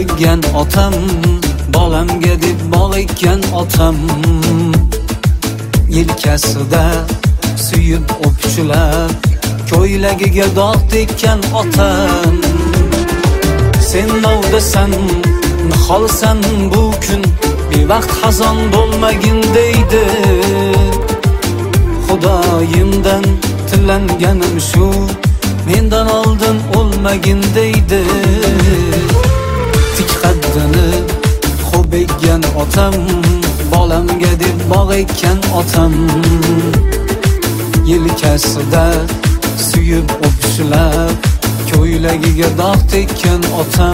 Xo'biggan otam, bolamga deb bog' ekkan otam, yelkasida suyib o'pchilab ko'ylagiga dog' tekkan otam. Sen novdasan, niholsan bu kun, bevaqt xazon bo'lmagin deydi. Xudoyimdan tilanganim shu, mendan oldin o'lmagin deydi. Tik qaddini xo'biggan otam, bolamga deb bog' ekkan otam, yelkasida suyib o'pishilab ko'ylagiga dog' tekkan otam.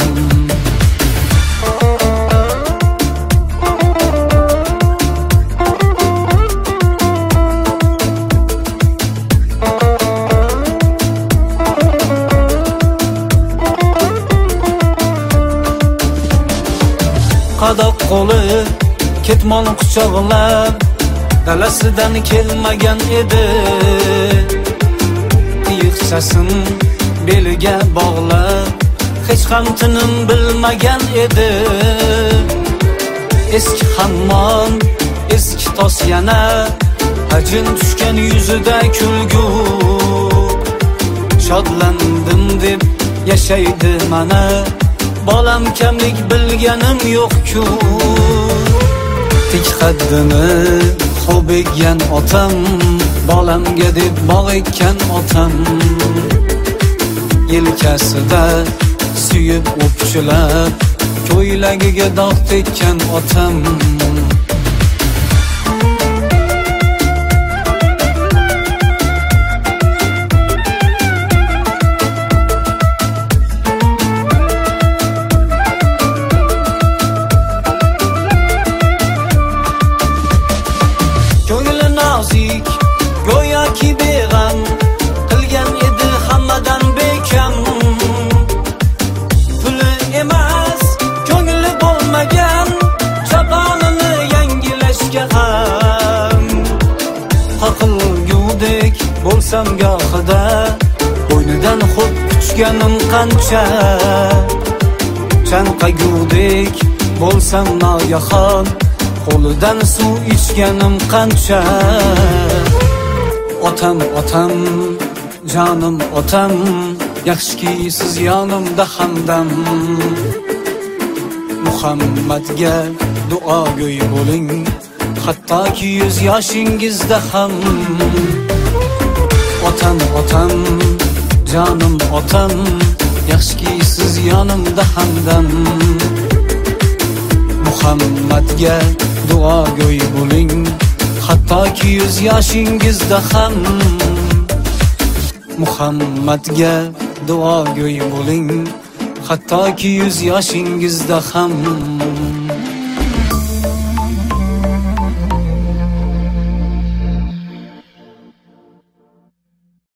Qadoq qo'li ketmon quchoqlab dalasidan kelmagan edi. Qiyiqchasin beliga bog'lab hech ham tinim bilmagan edi. Eski hammom, eski tos yana, ajin tushgan yuzida kulgu. Shodlandim deb yashaydi mana, bolam kamlik bilganim yo'q-ku. Tik qaddini xo'biggan otam, bolamga deb bog' ekkan otam, yelkasida suyib o'pchilab ko'ylagiga dog' tekkan otam. Go'yoki beg'am qilgan edi hammadan bekam. Puli emas, ko'ngli bo'lmagan, chaqonini yangilashga ham. Qoqilgudek bo'lsam gohida, bo'ynidan xo'p kuchganim qancha. Chanqagudek bo'lsam noyahon, qo'lidan suv ichganim qancha. Otam, otam, jonim otam, yaxshiki siz yonimda hamdam. Muhammadga duogo'y bo'ling, hattoki 100 yoshingizda ham. Otam, otam, jonim otam, yaxshiki siz yonimda hamdam. Muhammadga duogo'y bo'ling, hattoki 100 yoshingizda ham. Muhammadga duogo'y bo'ling, hattoki 100 yoshingizda ham.